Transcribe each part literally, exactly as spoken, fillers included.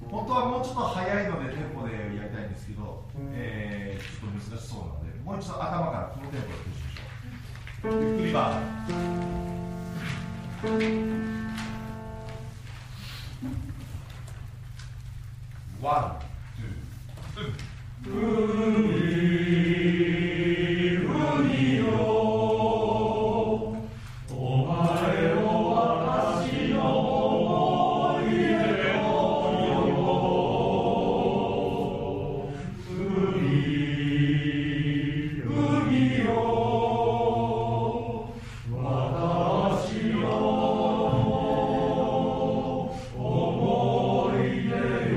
本当はもうちょっと早いのでテンポでやりたいんですけど、えー、ちょっと難しそうなので、もう一度頭からこのテンポでプッシュしましょう。ゆっくりバー。ワン、ツー、海、海よ、お前を私の思い出のよ。海、海よ、私の思い出よ。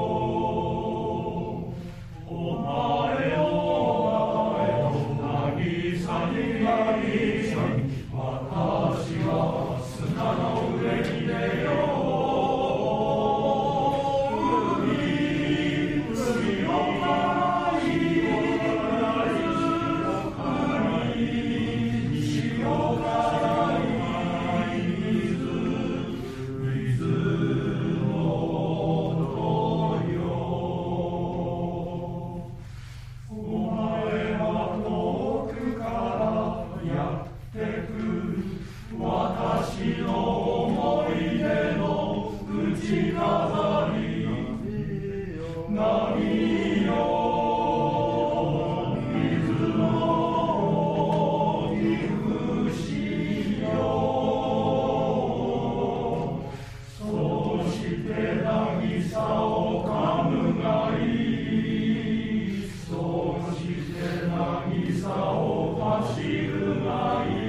私の思い出の口飾り、波よ、水の幾しよ。そして渚を噛むがいい、そして渚を走るがいい。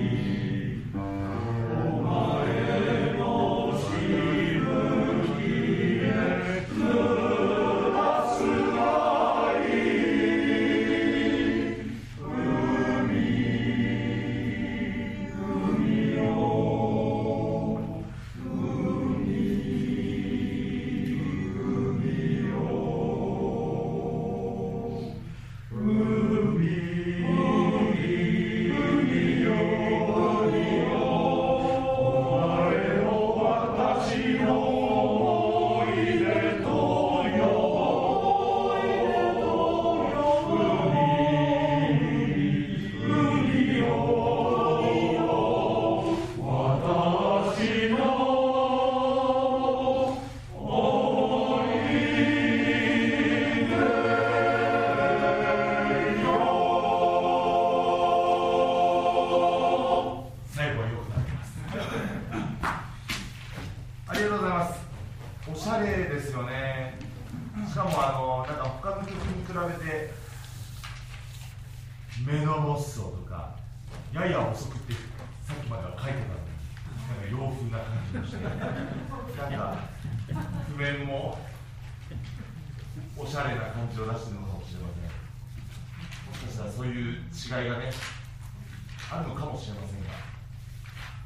ありがとうございます。おしゃれですよね。しかもあのなんか他の曲に比べてメノロッソとかやや遅くってさっきまでは書いてたのになんか洋風な感じがしてなんか譜面もおしゃれな感じを出してるのかもしれません。もしかしたらそういう違いがねあるのかもしれませんが。